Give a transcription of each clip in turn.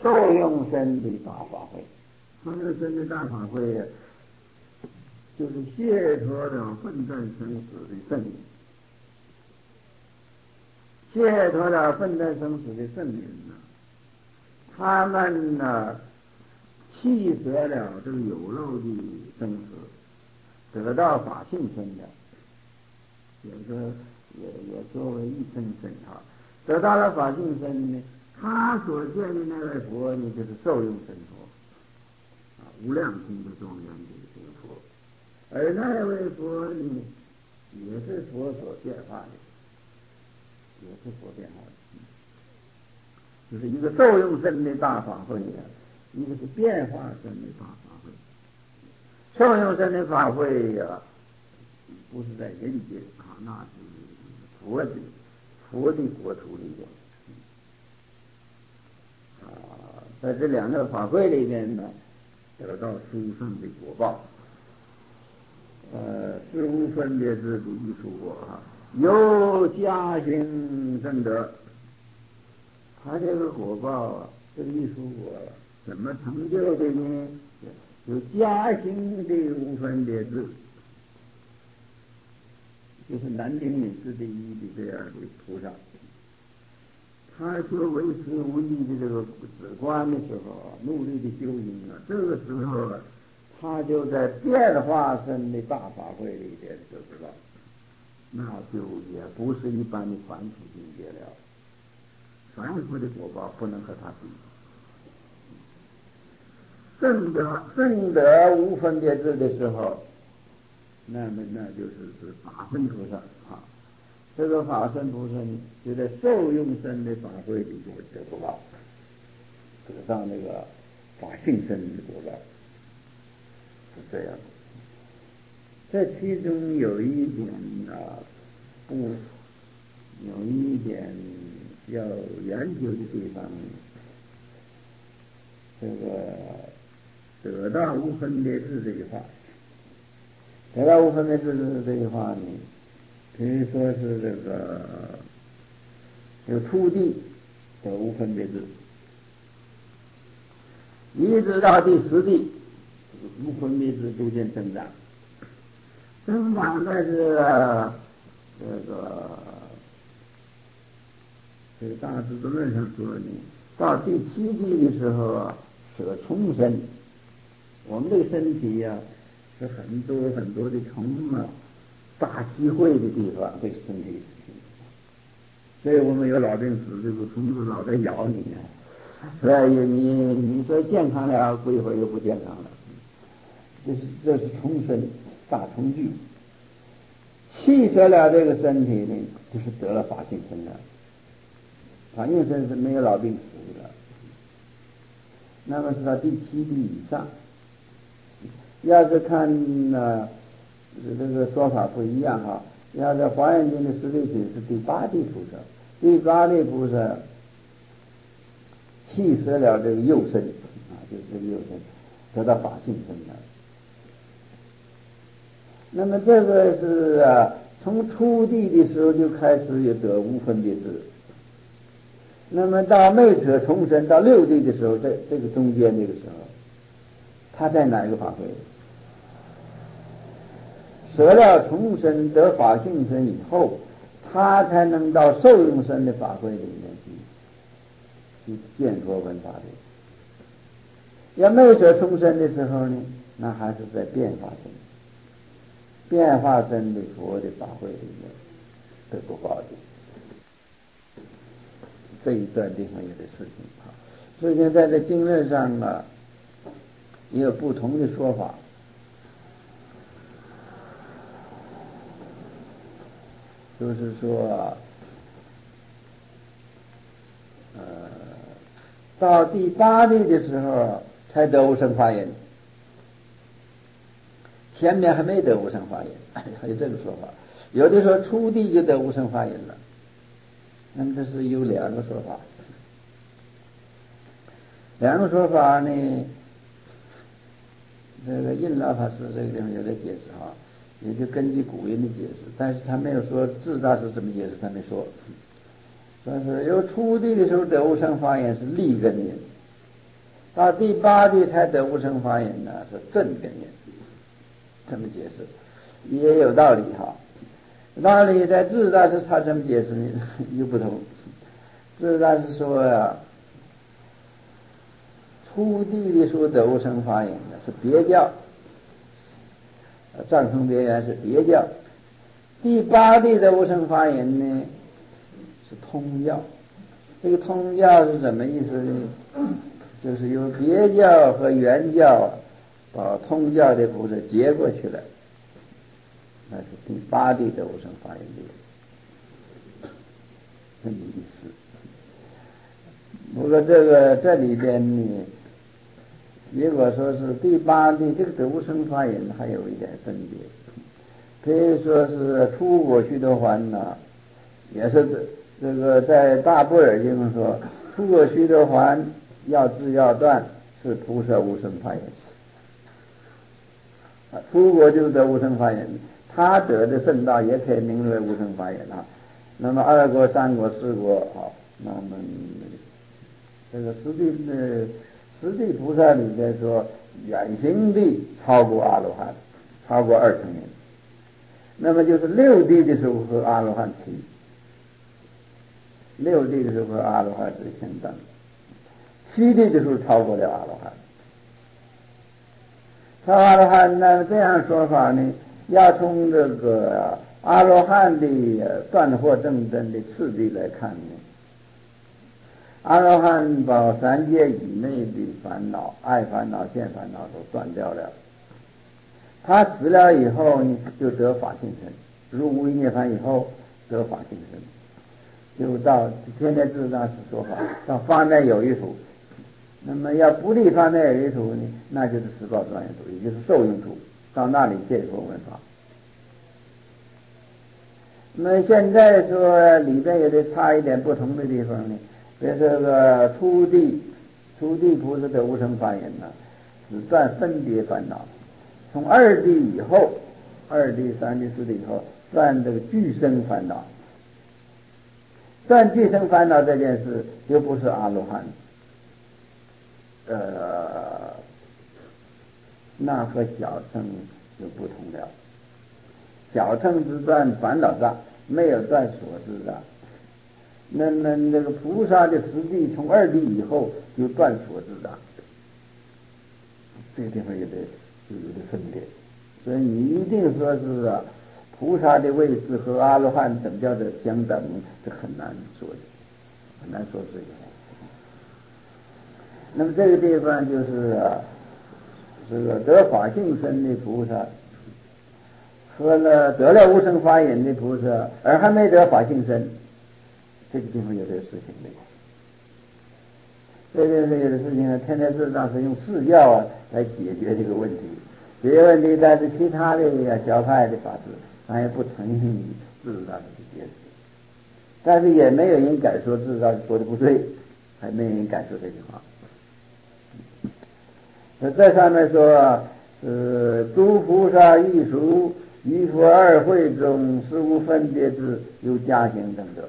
受用身的大法会。受用身的大法会就是解脱了奋战生死的圣人，解脱了奋战生死的圣人呢，他们呢弃舍了这个有漏的生死，得到法性身的，也作为一生身啊，得到了法性身呢，他所见的那位佛呢，就是受用身佛啊，无量心的庄严的这个佛，而那位佛呢，也是佛所变化的，也是佛变化的，就是一个受用身的大法会呀，一个是变化身的大法会。受用身的法会呀，不是在人间啊，那是佛的国土里边啊，在这两个法会里边呢，得到殊胜的果报。是无分别智的艺术果啊，有加行正德。他这个果报啊，这个艺术果怎么成就的呢？有加行的无分别智，就是南丁女士的一的这样的菩萨。他修为持无益的这个止观的时候啊，努力的修行啊，这个时候啊，他就在变化身的大法会里边得不到，那就也不是一般的凡夫境界了。凡夫的果报不能和他比。正得无分别智的时候，那就是法身菩萨啊。这个法身菩萨呢，就在受用身的法会里边得不到，得到那个法性身的果报，是这样。这其中有一点有一点要研究的地方，这个得到无分别智这句话，得到无分别智这句话呢，可以说是这个有初地得无分别智，一直到第10地，无分别智逐渐增长。增长在这个大智度论上说呢，到第7地的时候啊，舍虫身。我们这个身体呀，是很多很多的虫啊，大机会的地方，这个身体。所以我们有老病死，这个虫子老在咬你啊，所以你说健康了，过一会儿又不健康了。这是虫身，大虫具。弃舍了这个身体呢，就是得了法性身了。法性身是没有老病死的，那么是到第7地以上。要是看这个说法不一样哈，要在华严经的实地品是第8地菩萨，第8地菩萨弃舍了这个幼身啊，就是这个幼身，得到法性身了。那么这个是从初地的时候就开始也得无分别智，那么到昧舍重生到6地的时候，在这个中间这个时候，他在哪一个法会？舍了重生得法性身以后，他才能到受用身的法会里面去见佛闻法的。要昧舍重生的时候呢，那还是在变化身的佛的法会里面得不报的。这一段地方有的事情啊，所以在这经论上也有不同的说法。就是说到第8地的时候才得无生法忍，前面还没得无生法忍，还有这个说法。有的说初地就得无生法忍了，那么这是有2个说法。2个说法呢，这个印老法师这个地方有点解释哈，也就根据古人的解释，但是他没有说自大是怎么解释，他没说。说是有初地的时候得无生法忍是利根人， 到第八地才得无生法忍呢，是正根眼，这么解释也有道理哈。道理在智大师他这么解释呢又不同。智大师说呀，初地的说得无生法忍呢是别教，藏宗别圆是别教。第八地的无生法忍呢是通教。这个通教是什么意思呢？就是由别教和原教把通教的菩萨接过去了，那是第八地的无生法忍的这么意思。不过这里边呢，如果说是第八地这个得无生法忍还有一点分别，可以说是出果须陀洹呢，也是这个在大般若经上说，出果须陀洹要知要断是菩萨无生法忍。出国就是得无生法忍，他得的圣道也可以名为无生法忍啊。那么二国、三国、四国啊，那么这个十地菩萨里面说，远行地超过阿罗汉，超过二乘人。那么就是六地的时候和阿罗汉齐，六地的时候和阿罗汉是相等，七地的时候超过了阿罗汉。阿罗汉那这样说法呢，要从这个阿罗汉的断惑正真的次第来看呢。阿罗汉把三界以内的烦恼、爱烦恼、见烦恼都断掉了，他死了以后呢，就得法性身，入无余涅槃以后得法性身，就到天台智大师说法，到方面有余土。那么要不立方面有余土呢，那就是十报庄严土，也就是受用土，到那里见佛闻法。那么现在说里边也得差一点不同的地方呢，比如这个初地菩萨的无生法忍呢，只断分别烦恼，从二地以后，二地、三地、四地以后断这个俱生烦恼，断俱生烦恼这件事又不是阿罗汉。那和小乘就不同了。小乘只断烦恼障，没有断所知障。那个菩萨的实地从二地以后就断所知障，这个地方就有点分别。所以你一定说是菩萨的位置和阿罗汉等叫做相等，这很难说的，很难说这个。那么这个地方就是这个得法性身的菩萨和得了无生法忍的菩萨，而还没得法性身，这个地方有这个事情的。这个有的事情呢，天台智大师用四教来解决这个问题，解决问题，但是其他的教派的法师他也不承认智大师的解释，但是也没有人敢说智大师说的不对，还没有人敢说这句话。在上面说，诸菩萨亦属于佛二会中，实无分别之，有加行等者。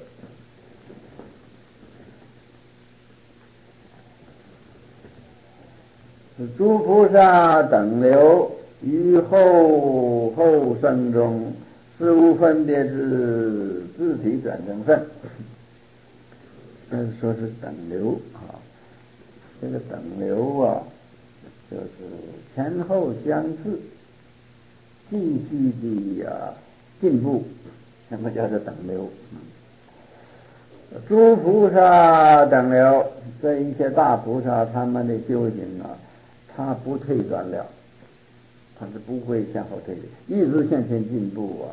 诸菩萨等流于后生中，实无分别之，自体转正分。说是等流啊，这个等流啊，就是前后相似，继续的进步，什么叫做等流？诸菩萨等流，这一些大菩萨他们的修行啊，他不退转了，他是不会向后退的，一直向前进步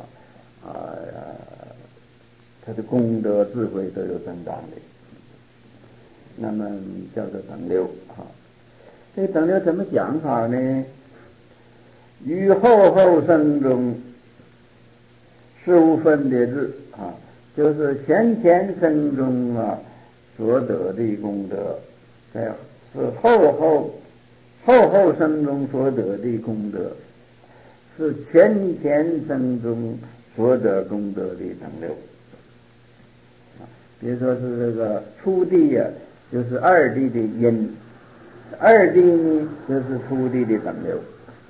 他的功德智慧都有增长的，那么叫做等流啊。这等流怎么讲法呢？于后生中，实无分别智啊，就是前生中所得的功德，是后生中所得的功德，是前生中所得功德的等流。比如说是这个初地就是二地的因， 二谛呢，就是初地的等流，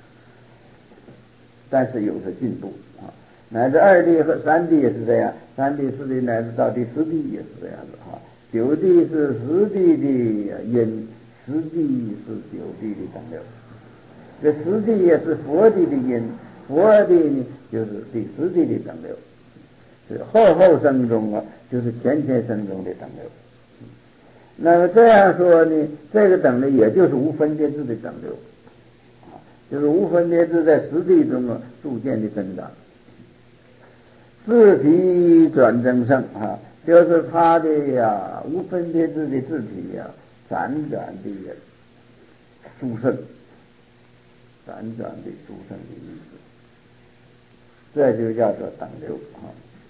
但是有所进步啊。乃至二谛和三谛也是这样，三谛、四谛乃至到第十谛也是这样子啊。九谛是十谛的因，十谛是九谛的等流。这十谛也是佛谛的因，佛谛呢就是第十谛的等流。是后生中啊，就是前生中的等流。那么这样说呢，这个等流也就是无分别智的等流，就是无分别智在实地中啊逐渐的增长。自体转增胜啊，就是他的无分别智的自体辗转的殊胜，辗转的殊胜的意思，这就叫做等流啊。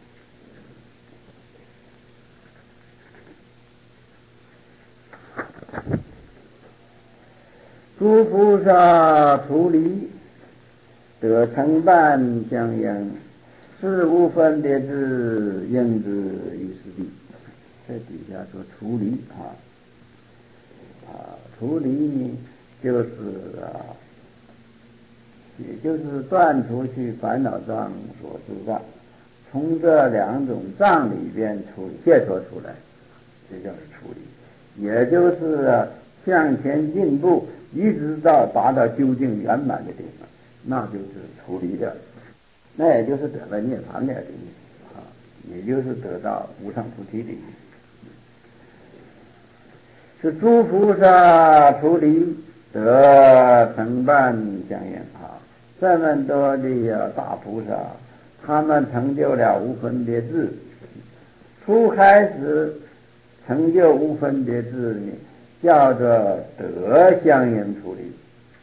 诸菩萨出离得成办相应，是无分别智应之于实地。这底下说出离出离呢，就是也就是断除去烦恼障所知障，从这两种障里边解脱出来，这叫是出离。也就是向前进步，一直到达到究竟圆满的地方，那就是出离的，那也就是得到涅槃的意思啊，也就是得到无上菩提的意思。是诸菩萨出离得成办相应啊，这么多的大菩萨，他们成就了无分别智。初开始成就无分别智呢，叫做得相应出离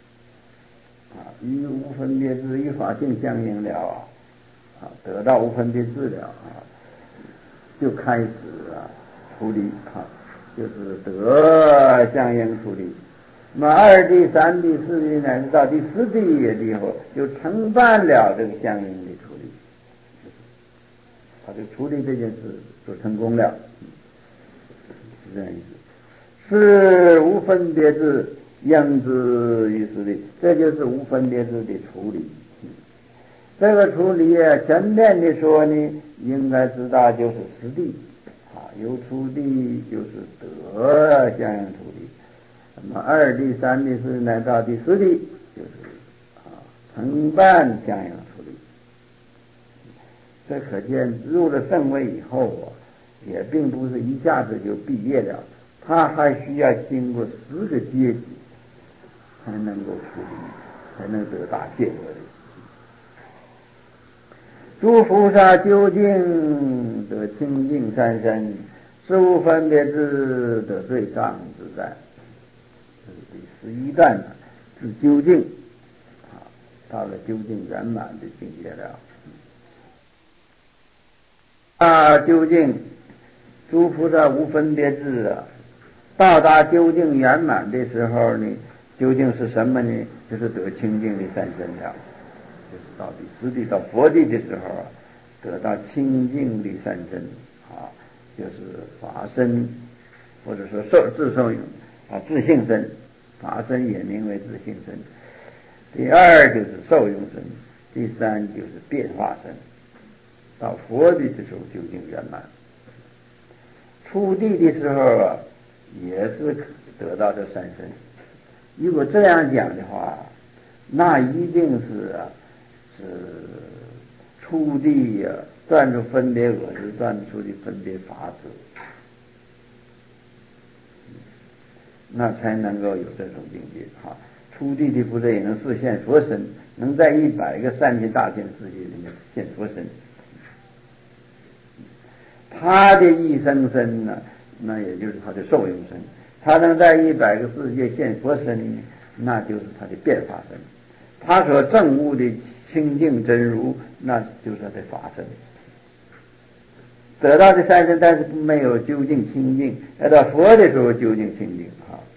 与无分别智与法性相应了得到无分别智了就开始出离就是得相应出离。那么二谛、三谛、四谛乃至到第十谛以后，就承办了这个相应的出离，他就处理这件事就成功了，是这样意思。是无分别智应之于实地，这就是无分别智的处理。这个处理全面的说呢，应该知道就是实地由处理就是得相应处理。那么二谛、三谛、四谛乃到第十谛，就是承办相应处理。这可见入了圣位以后也并不是一下子就毕业了，他还需要经过10个阶级才能够处理，才能得大解脱的。诸菩萨究竟得清净三身，是无分别智得最上自在。这是第11段是究竟到了究竟圆满的境界了。究竟诸菩萨无分别智到达究竟圆满的时候呢，究竟是什么呢？就是得清净的三身了。就是到第十地到佛地的时候得到清净的三身就是法身，或者说自受用自性身，法身也名为自性身。第二就是受用身，第三就是变化身。到佛地的时候究竟圆满。出地的时候也是得到这三身。如果这样讲的话，那一定是出地断除分别我执，断除的分别法执，那才能够有这种境界出地的菩萨也能示现佛身，能在100个善心大千世界里面现佛身。他的一生身呢，那也就是他的受用身。他能在100个世界现佛身，那就是他的变化身。他所证悟的清净真如，那就是他的法身。得到的三身，但是没有究竟清净，要到佛的时候究竟清净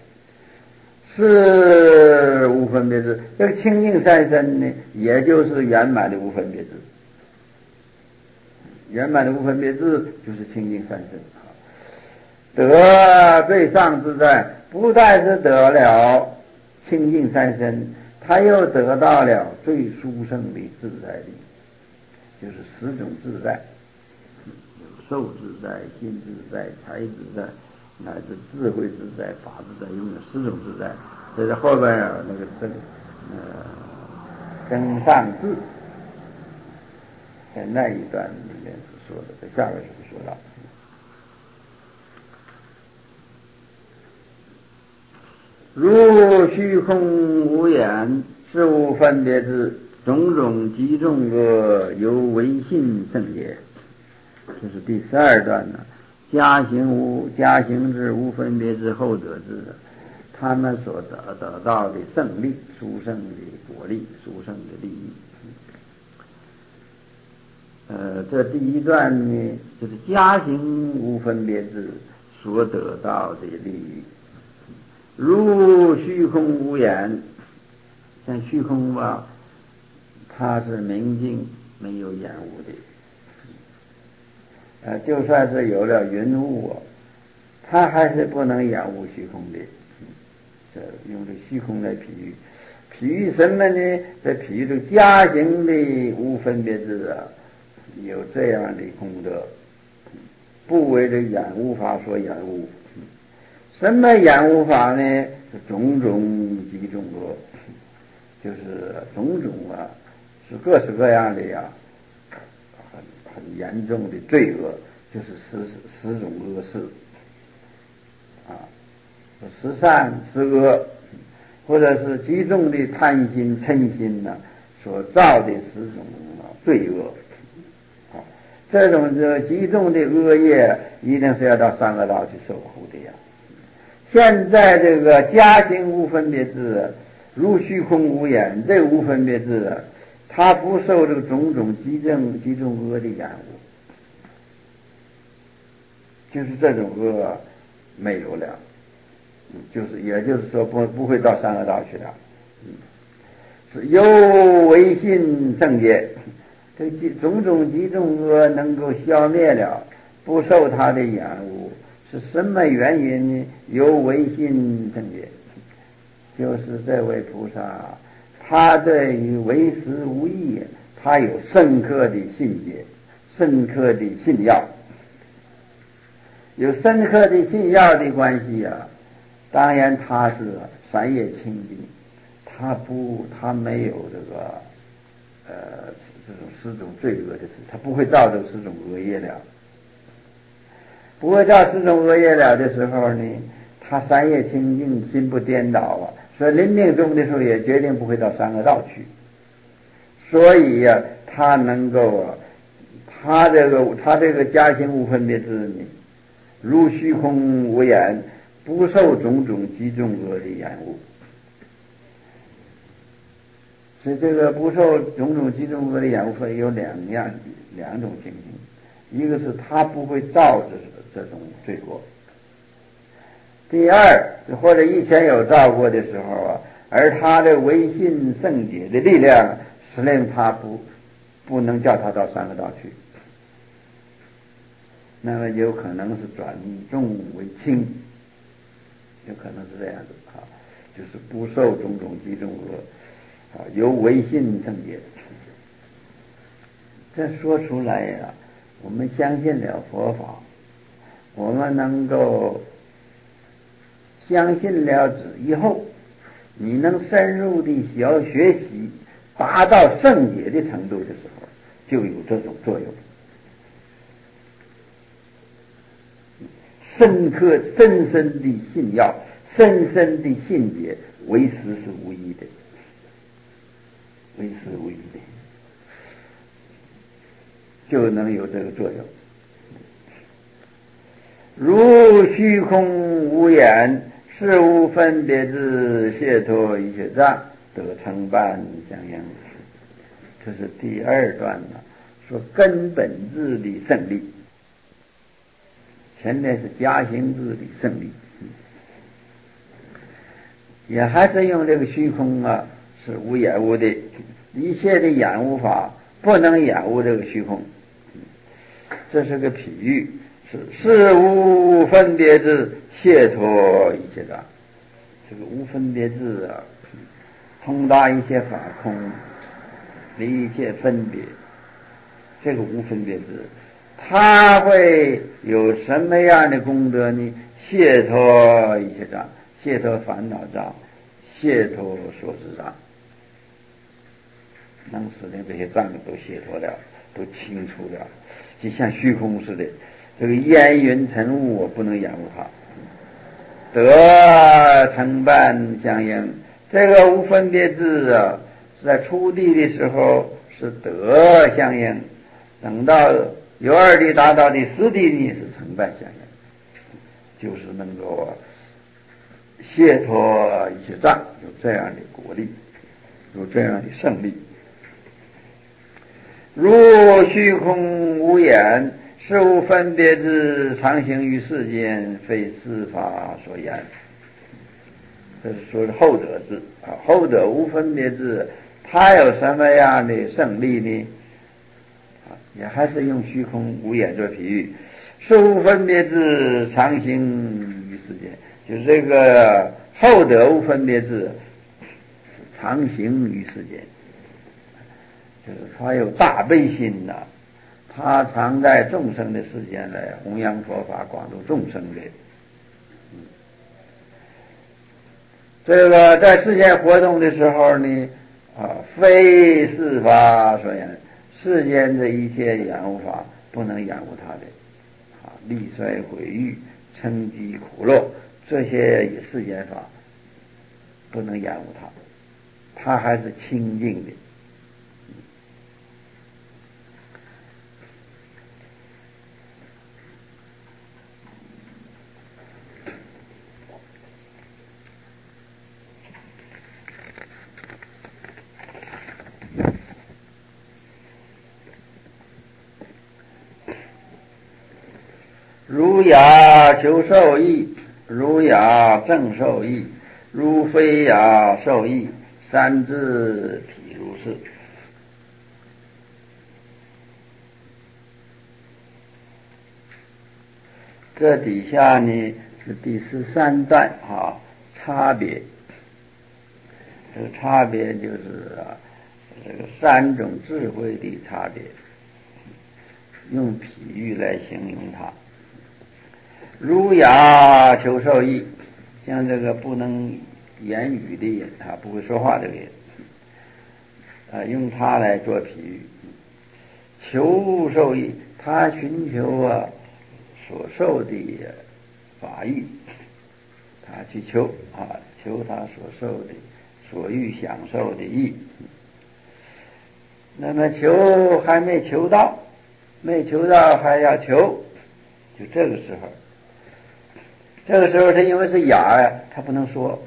是无分别智。这个清净三身呢，也就是圆满的无分别智。圆满的无分别智就是清净三身得最上自在，不但是得了清净三身，他又得到了最殊胜的自在力，就是十种自在，有受自在、心自在、财自在，乃至智慧自在、法自在，拥有十种自在。这是后边有那个增上智，在那一段里面是说的，在下边是说到。如虚空无眼，事无分别智，种种极众恶，由唯信正也。这是第12段呢。加行智无分别智后得智，他们所得到的胜利，殊胜的果利，殊胜的利益。这第一段呢，就是加行无分别智所得到的利益。如虚空无眼，像虚空吧，它是明净没有眼污的，就算是有了云雾，它还是不能掩污虚空的。这用这虚空来比喻，比喻什么呢？在比喻这加行的无分别智啊，有这样的功德，不为这掩污法所掩污。什么掩污法呢？是种种极众恶，就是种种啊，是各式各样的呀，很严重的罪恶，就是十种恶事啊，十善十恶，或者是极重的贪心嗔心呢，所造的十种罪恶。这种极重的恶业，一定是要到三恶道去受苦的呀。现在这个加行无分别智，如虚空无眼，这个无分别智，它不受这个种种极重恶的染污，就是这种恶没有了，也就是说不会到三恶道去了，是由唯信正解，这种种极重恶能够消灭了，不受它的染污。是什么原因呢？由唯信正解，就是这位菩萨，他对于唯识无义，他有深刻的信解，深刻的信要，有深刻的信要的关系啊。当然他是三业清净，他没有这个这种十种罪恶的事，他不会造这十种恶业了。不会造十种恶业了的时候呢，他三业清净，心不颠倒啊，所以临命终的时候也决定不会到三恶道去。所以呀，他能够啊，他这个加行无分别智呢，如虚空无眼，不受种种极重恶的染污。所以这个不受种种极重恶的染污，分有两种情形，一个是他不会造这种罪过，第二或者以前有造过的时候啊，而他的唯信圣解的力量使令他不能叫他到三恶道去，那么有可能是转重为轻，有可能是这样子啊，就是不受种种极重恶啊，由唯信圣解。这说出来呀，我们相信了佛法，我们能够相信了以后，你能深入的学习，达到圣解的程度的时候，就有这种作用。深深的信要，深深的信解，唯识是无疑的，唯识无疑的，就能有这个作用。如虚空无眼，事无分别智，解脱一切障，得成办相应。这是第二段呢，说根本智的胜利。前面是加行智的胜利，也还是用这个虚空啊，是无掩污的，一切的掩污法不能掩污这个虚空。这是个比喻， 是无分别智，解脱一切障。这个无分别智啊，通达一切法空，离一切分别。这个无分别智，它会有什么样的功德呢？解脱一切障，解脱烦恼障，解脱所知障，能使得这些障都解脱了，都清除了，就像虚空似的。这个烟云尘雾，我不能掩护它。得成伴相应，这个无分别智啊，是在初地的时候是得相应，等到有二地达到第四地呢，是成伴相应，就是能够解脱一切障，有这样的果力，有这样的胜利。如虚空无眼，是无分别智，常行于世间，非四法所言。这是说的后得智啊，后得无分别智，它有什么样的胜利呢？也还是用虚空无眼做比喻，是无分别智，常行于世间，就是这个后得无分别智，常行于世间，就是他有大悲心呐，他常在众生的世间来弘扬佛法，广度众生的。这个在世间活动的时候呢，非四法所言，世间的一切染污法不能染污他的，利衰毁誉、嗔疾苦乐，这些世间法不能染污他，他还是清净的。如雅求受益，如雅正受益，如非雅受益，三智体如是。这底下呢是第13段差别。这个差别就是这个3种智慧的差别，用比喻来形容它。如雅求受益，像这个不能言语的人，他不会说话的人，用它来做比喻。求受益，他寻求所受的法益，他去求求他所受的所欲享受的益。那么求还没求到，还要求，就这个时候。这个时候他因为是哑呀，他不能说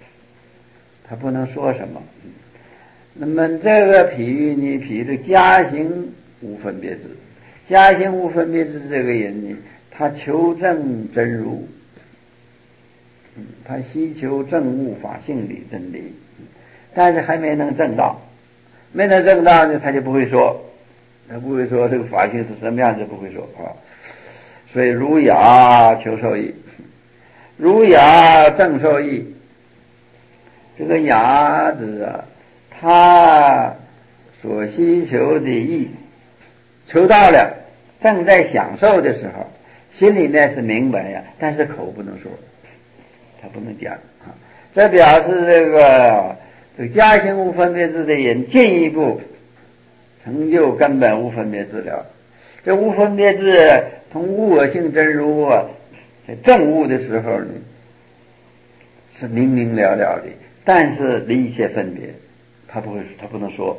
什么。那么这个比喻呢，比喻家行无分别智。家行无分别智这个人呢，他求证真如，他希求证悟法性的真理，但是还没能证到，呢，他就不会说，这个法性是什么样子，不会说所以如雅求受益，如雅正受益。这个雅字他所希求的益求到了，正在享受的时候，心里面是明白呀，但是口不能说，他不能讲这表示这个家行无分别智的人进一步成就根本无分别智了。这无分别智从无我性真如在证悟的时候呢，是明明了了的，但是离一切分别，他不能说。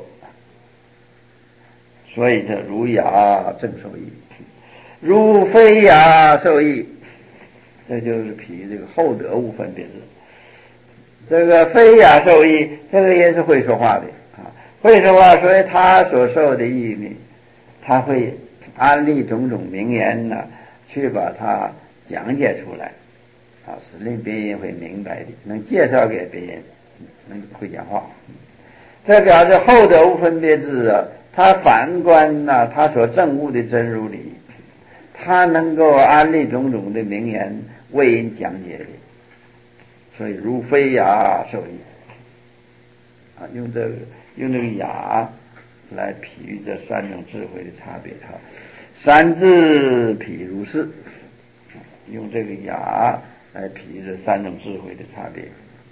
所以这如雅正受益，如非雅受益，这就是比喻这个后得无分别智。这个非雅受益，这个也是会说话的会说话，所以他所受的益呢，他会安利种种名言去把它讲解出来使令别人会明白的，能介绍给别人，能会讲话。这表示后得无分别智他反观他所证悟的真如理， 他能够安立种种的名言为人讲解的，所以如飞雅受益啊，用这个雅来比喻这三种智慧的差别哈。三智譬如是，用这个雅来比喻这三种智慧的差别。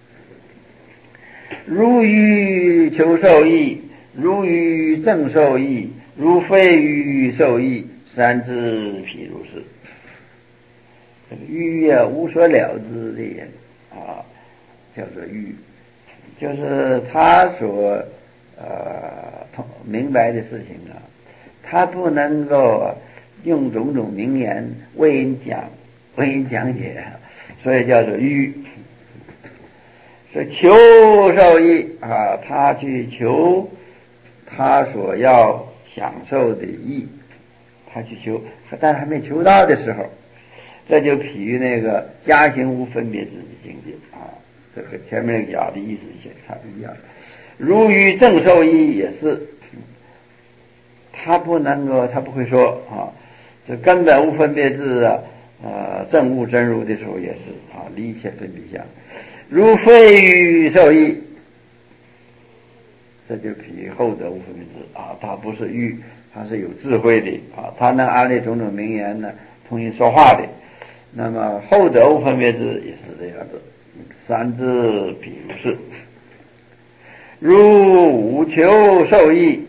如欲求受益，如欲正受益，如非欲受益，三智譬如是。这个欲啊，无所了知的人啊，叫做欲，就是他所明白的事情啊，他不能够用种种名言为人讲解，所以叫做欲。是求受益啊，他去求他所要享受的益，他去求，但还没求到的时候，这就比喻那个家行无分别智的境界啊，这和前面那个雅的意思差不一样。如于正受益也是，他不会说啊，这根本无分别智啊，正悟真如的时候也是啊，离一切分别相。如非欲受益，这就比喻后者无分别智啊，他不是欲，他是有智慧的啊，他能安立种种名言呢，同人说话的。那么后者无分别智也是这样子。三智譬如是，如无求受益，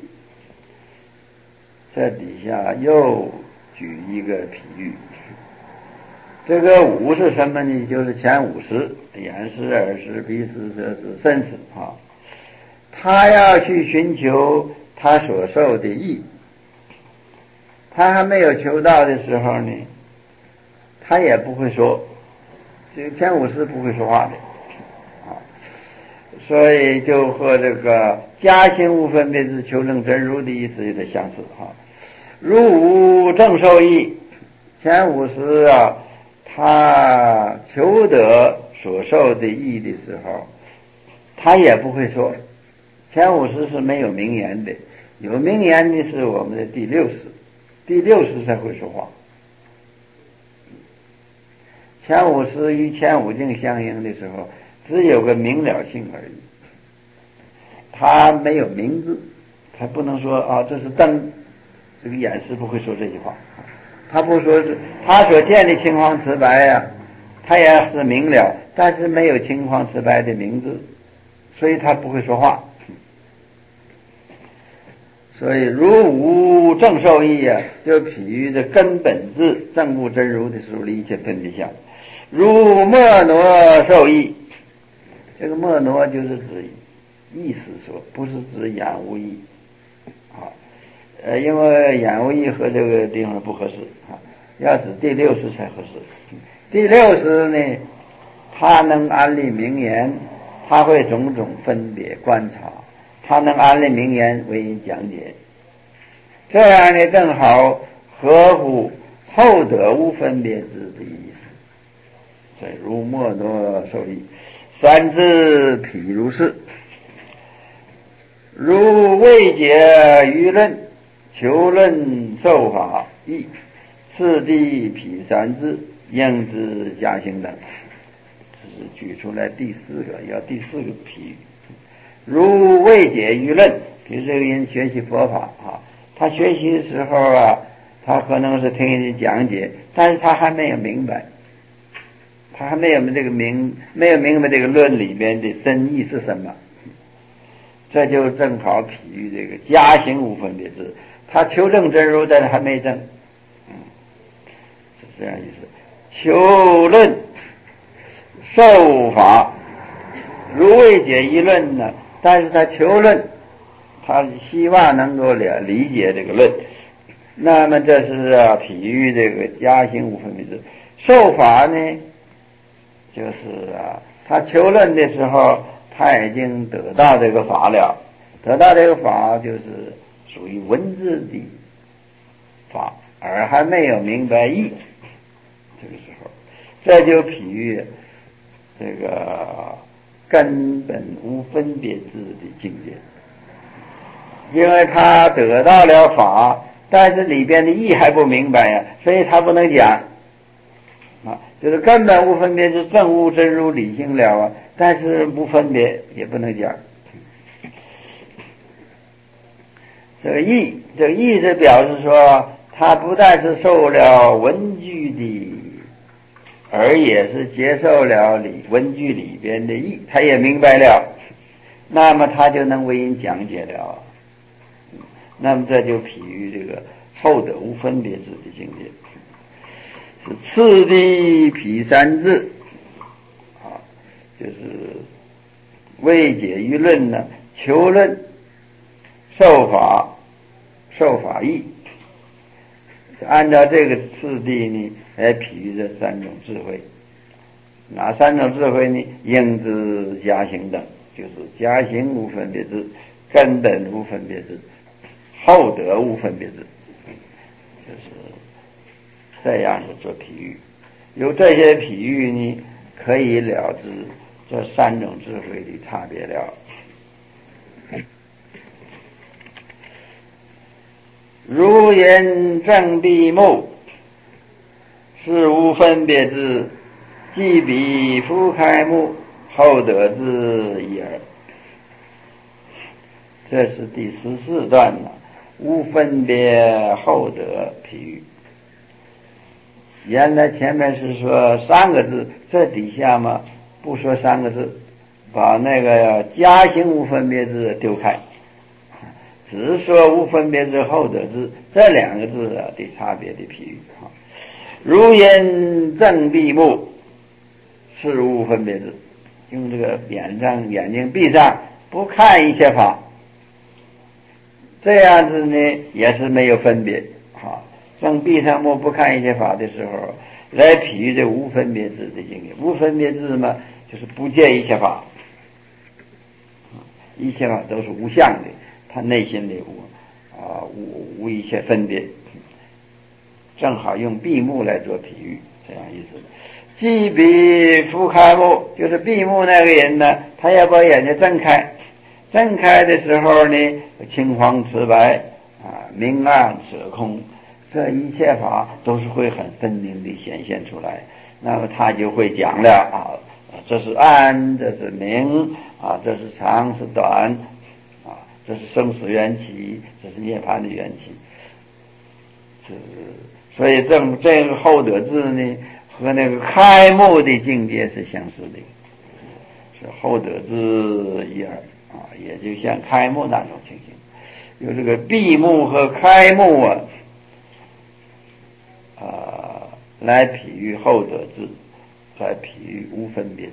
这底下又举一个譬喻。这个五是什么呢？就是前五识，眼识、耳识、鼻识、舌识、身识啊。他要去寻求他所受的益，他还没有求到的时候呢，他也不会说，这个前五识不会说话的啊。所以就和这个家行无分别智求证真如的意思有点相似啊。如无正受益，前五识啊，他求得所受的益的时候，他也不会说。前五识是没有名言的，有名言的是我们的第六识，第六识才会说话。前五识与前五境相应的时候，只有个明了性而已，他没有名字，他不能说啊这是灯，这个眼识不会说这句话，他不说是他所见的青黄瓷白呀，他也是明了，但是没有青黄瓷白的名字，所以他不会说话。所以如无正受益啊，就比喻着根本智正悟真如的时候离一切分别相。如莫挪受益，这个莫挪就是指意思说，不是指眼无益啊。因为眼无益和这个地方不合适啊，要指第六识才合适。第六识呢，他能安立名言，他会种种分别观察，他能安立名言为人讲解，这样呢正好合乎后者无分别智的意思。所以如莫挪受益，三智譬如是。如未解于论，求论受法义，次第譬三智，应知家行等。这是举出来第四个譬喻。如未解于论，比如这个人学习佛法啊，他学习的时候啊，他可能是听人讲解，但是他还没有明白，他还没有明白这个论里边的真意是什么。这就正好比喻这个家行无分别智，他求证真如，但是还没证，是这样意思。求论受法，如未解一论呢，但是他求论，他希望能够理解这个论，那么这是比喻这个家行无分别智。受法呢，就是他求论的时候，他已经得到这个法了，得到这个法就是属于文字的法，而还没有明白义。这个时候，这就比喻这个根本无分别智的境界，因为他得到了法， 但是里边的意还不明白呀，所以他不能讲啊，就是根本无分别是正悟真如理性了啊，但是不分别也不能讲。这个意是表示说，他不但是受了文句的，而也是接受了文句里边的意，他也明白了，那么他就能为人讲解了。那么这就比喻这个后得无分别智的境界，是次第毗三智啊，就是未解于论呢，求论受法义，按照这个次第呢来比喻这三种智慧。哪三种智慧呢？应知加行等，就是加行无分别智，根本无分别智，后得无分别智，就是这样的做比喻。有这些比喻呢，可以了知这三种智慧的差别了。如言正闭目，是无分别智，即彼复开目，后得智已耳。这是第14段了，无分别后得譬喻。原来前面是说3个字，这底下嘛不说3个字，把那个加行无分别智丢开，只说无分别智后得智这2个字的差别的譬喻。如言正闭目，是无分别智，用这个眼睛闭上，不看一切法，这样子呢也是没有分别啊。正闭上目不看一切法的时候，来比喻这无分别智的境界。无分别智嘛，就是不见一切法，一切法都是无相的，他内心里无一切分别，正好用闭目来做比喻，这样意思。即彼复开目，就是闭目那个人呢，他要把眼睛睁开，睁开的时候呢，青黄赤白明暗色空，这一切法都是会很分明地显现出来。那么他就会讲了这是暗，这是明这是长是短这是生死缘起，这是涅槃的缘起。所以这个后得智呢，和那个开目的境界是相似的，是后得智已耳也就像开目那种情形。有这个闭目和开目来比喻后得智，来比喻无分别智。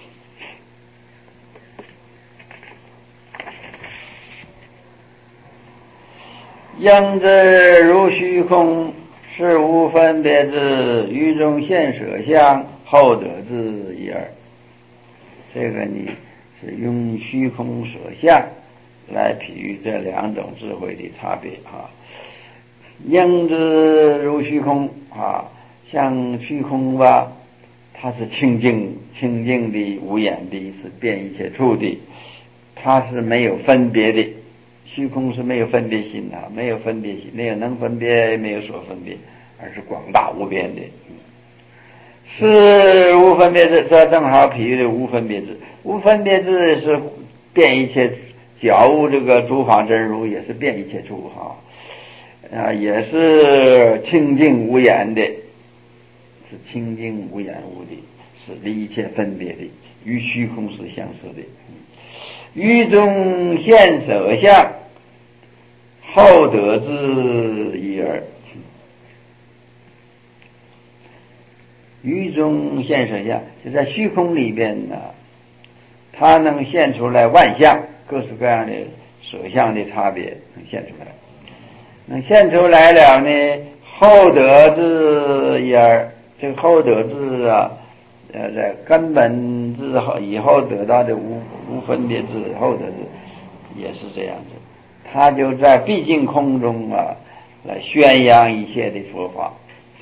应知如虚空，是无分别智，于中现舍相，后得智已耳。这个呢是用虚空舍相来比喻这2种智慧的差别应知如虚空像虚空吧，它是清净的、无眼的，是遍一切处的，它是没有分别的。虚空是没有分别心没有分别心，没有能分别，没有所分别，而是广大无边的。是无分别智，这正好比喻的无分别智。无分别智是遍一切觉悟，这个诸法真如也是遍一切处也是清净无眼的，是清净无眼无的，是离一切分别的，与虚空是相似的。于中现舍相，后得智已耳。于中现舍相，就在虚空里边呢，它能现出来万象，各式各样的舍相的差别能现出来。能现出来了呢，后得智已耳。这个后得智在根本智以后得到的无分别智，后得智也是这样子。他就在毕竟空中来宣扬一切的佛法，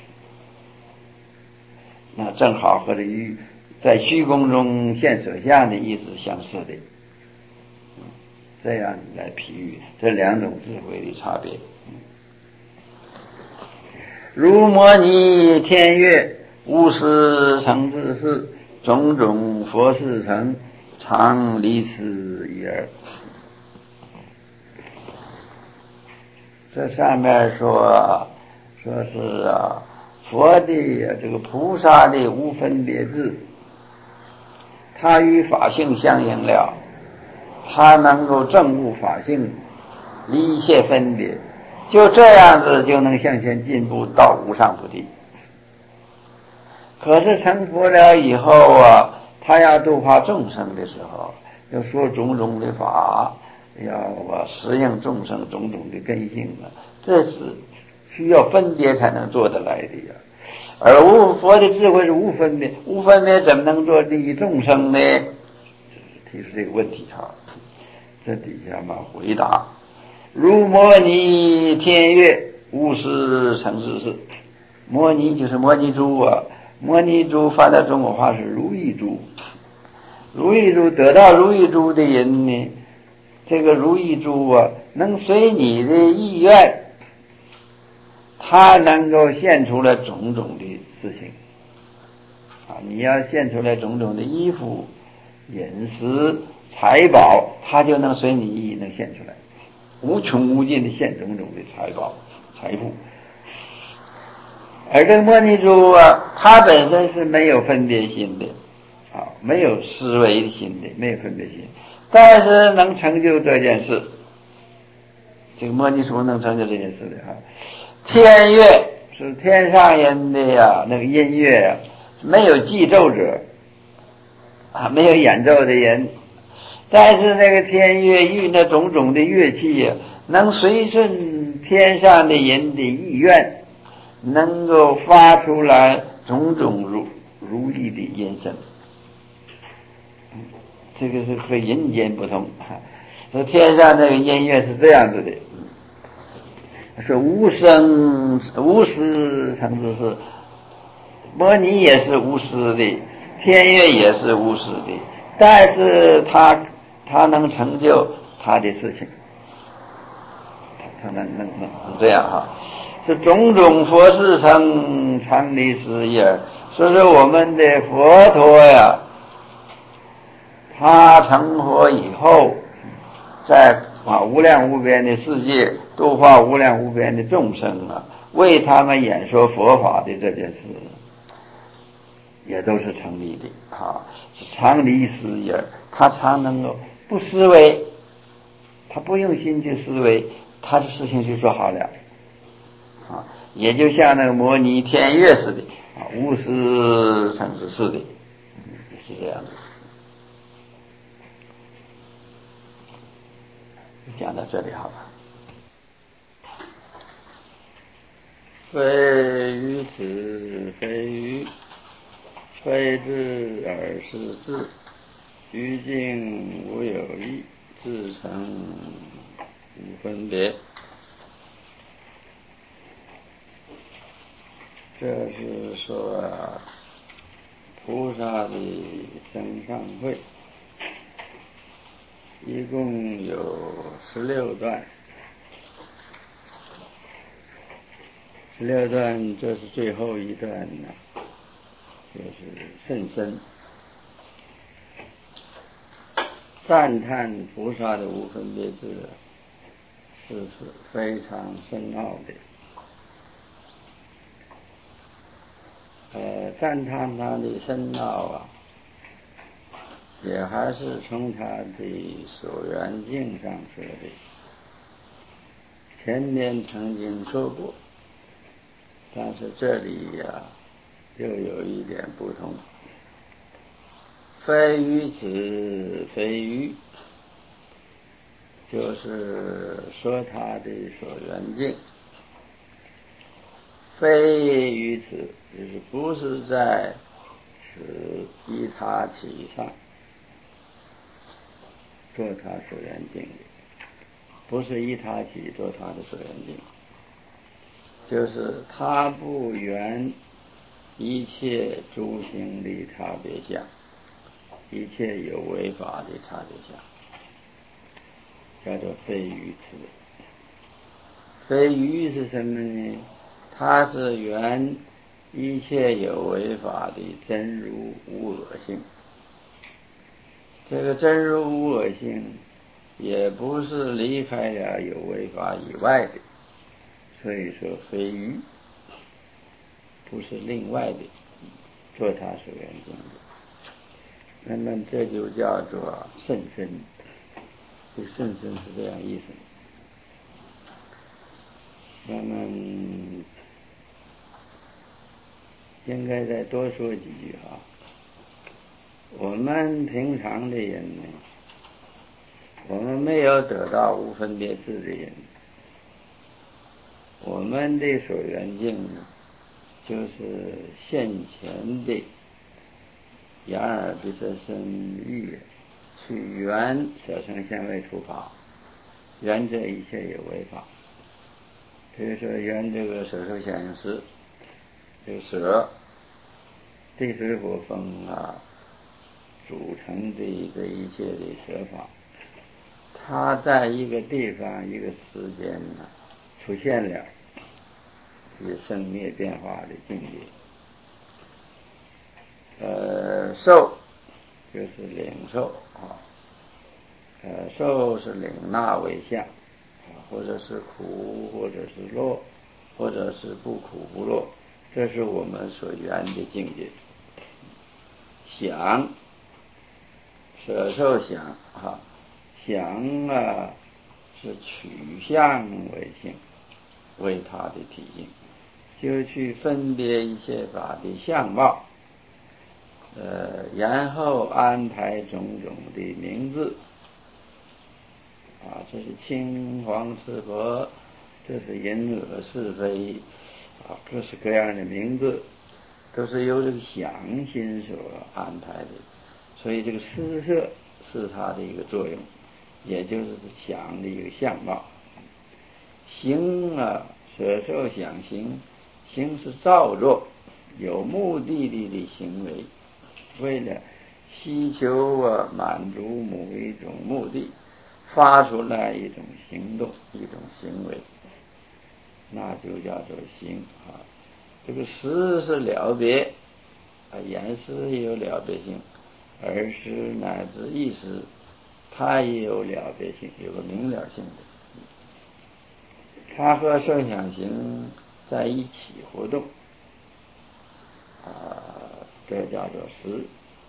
那正好和这在虚空中现舍相的意思相似的。这样来比喻这2种智慧的差别。 如摩尼天乐，无始成之事，种种佛事成，常离此一耳。这上面说是佛的这个菩萨的无分别智，他与法性相应了，他能够证悟法性，离一切分别，就这样子就能向前进步到无上菩提。可是成佛了以后他要度化众生的时候，要说种种的法，要适应众生种种的根性这是需要分别才能做得来的呀。而佛的智慧是无分别，无分别怎么能做利益众生呢？提出这个问题这底下回答：如摩尼天乐，无始成之事。摩尼就是摩尼珠摩尼珠翻到中国话是如意珠。如意珠得到如意珠的人呢，这个如意珠能随你的意愿，它能够现出来种种的事情你要现出来种种的衣服、饮食、财宝，它就能随你意能现出来，无穷无尽的现种种的财宝、财富。而这个摩尼珠它本身是没有分别心的没有思维心的，没有分别心，但是能成就这件事。这个摩尼珠能成就这件事的天乐是天上人的那个音乐没有记奏者没有演奏的人，但是那个天乐与那种种的乐器能随顺天上的人的意愿，能够发出来种种如意的音声。这个是和人间不同说天上那个音乐是这样子的，说无始成之事，摩尼也是无始的，天乐也是无始的，但是他能成就他的事情，他能这样是种种佛事成，常离此一耳。所以说我们的佛陀他成佛以后，在无量无边的世界度化无量无边的众生为他们演说佛法的这件事也都是成立的常离思一耳，他常能够不思维，他不用心去思维，他的事情就做好了也就像那个摩尼天乐似的无始成之事的是这样的。讲到这里好了。非于此非于，非智而是智，于境无有异，自成无分别。这是说菩萨的增上会一共有16段，16段这是最后一段就是甚深，赞叹菩萨的无分别智是非常深奥的。赞叹他的深奥也还是从他的所缘境上说的。前面曾经说过，但是这里又有一点不同。非于此非于，就是说他的所缘境。非于此，就是不是在此依他起上做他所缘境的，不是依他起做他的所缘境，就是他不缘一切诸行的差别相，一切有为法的差别相，叫做非于此。非于是什么呢？ 它是原一切有为法的真如无我性。这个真如无我性也不是离开了有为法以外的，所以说非余，不是另外的做他所缘境的。那么这就叫做甚深，这甚深是这样意思。那么应该再多说几句啊。我们平常的人呢，我们没有得到无分别智的人，我们的所缘境呢，就是现前的眼耳鼻舌身意去缘舍生现味触法，缘这一切有为法。比如说缘这个舍受想行识，这个舍地水火风组成的这一切的舍法，它在一个地方一个时间出现了是生灭变化的境界。受就是领受受是领纳为相，或者是苦，或者是乐，或者是不苦不乐，这是我们所缘的境界。想，舍受想想是取相为性，为它的体性，就去分别一切法的相貌，然后安排种种的名字这是青黄赤白，这是淫恶是非各式各样的名字都是由这个想心所安排的。所以这个施设是它的一个作用，也就是想的一个相貌。行舍受想行，行是造作有目的的行为，为了希求满足某一种目的，发出来一种行动，一种行为，那就叫做行这个识是了别言识也有了别性，耳识乃至意识它也有了别性，有个明了性的。它和受想行在一起活动这叫做识。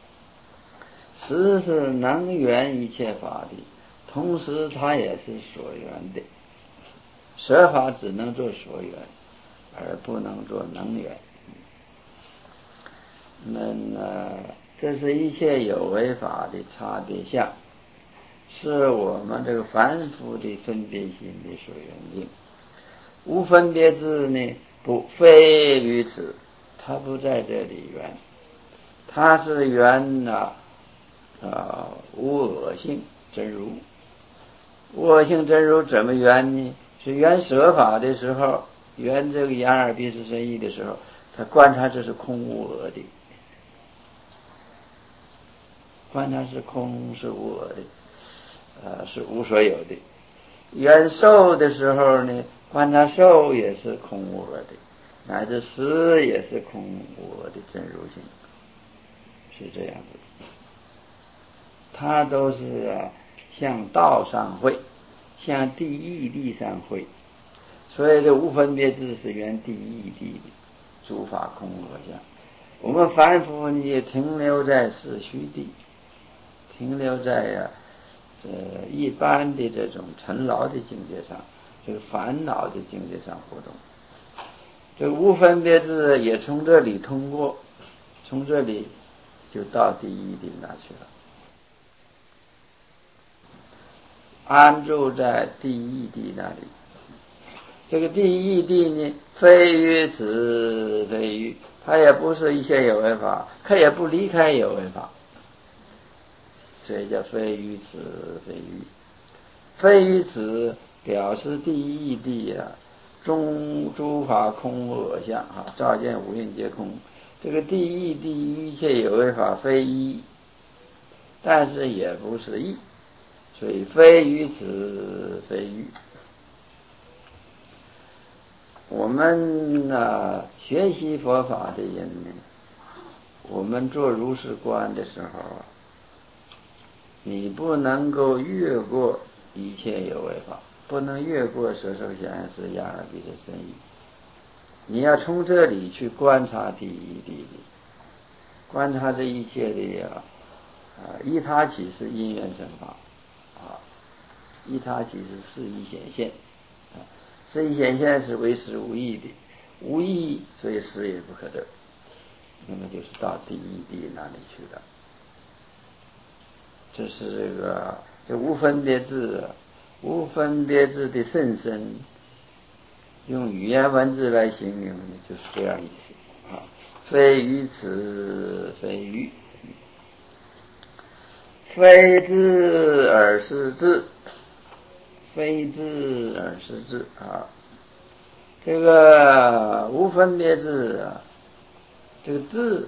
识是能缘一切法的，同时它也是所缘的。舍法只能做所缘，而不能做能缘。这是一切有为法的差别相，是我们这个凡夫的分别心的所缘境。无分别智呢，非于此，它不在这里缘，它是缘无我性真如。无我性真如怎么缘呢？是缘舍法的时候，缘这个眼耳鼻舌身意的时候，他观察这是空无我的，观察是空是无我的是无所有的。缘受的时候呢，观察受也是空无我的，乃至识也是空无我的真如性，是这样子。它都是向道上会，向第一地上会。所以这无分别智是缘第一地的诸法空我相。我们凡夫也停留在四虚地，停留在一般的这种尘劳的境界上，这个烦恼的境界上活动。这无分别智也从这里通过，从这里就到第一地那去了，安住在第一地那里。这个第一地呢，非于此非于，它也不是一切有为法，它也不离开有为法，所以叫非于此非于。非于此表示第一地中诸法空我相照见五蕴皆空。这个第一地一切有为法非一，但是也不是异，所以非于此非于。 我们学习佛法的人呢，我们做如是观的时候你不能够越过一切有为法，不能越过色受想行识眼耳鼻舌身意，你要从这里去观察第一谛理，观察这一切的依他起是因缘生法依他起是事义显现事义显现是为实无义的，无义所以实也不可得，那么就是到第一谛那里去了。这是这无分别智，无分别智的甚深，用语言文字来形容就是这样意思非于此非于，非智而是智，非智而是智这个无分别智这个智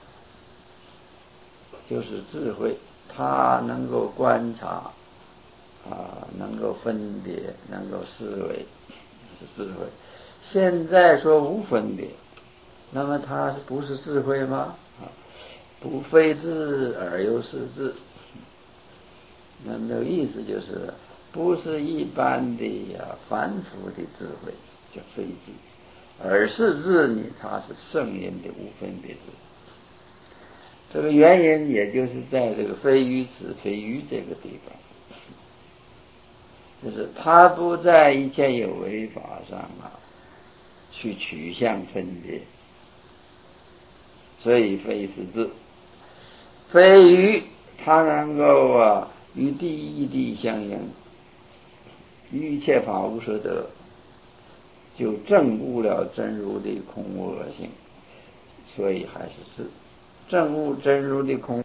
就是智慧，它能够观察能够分别，能够思维，是智慧。现在说无分别，那么它不是智慧吗？不非智而又是智，那么意思就是不是一般的凡夫的智慧叫非智，而是智呢，它是圣人的无分别智。这个原因也就是在这个非于此非于这个地方，就是他不在一切有为法上去取向分别，所以非是智。非于他能够与第一谛相应，于一切法无所得，就证悟了真如的空无我性，所以还是智。证悟真如的空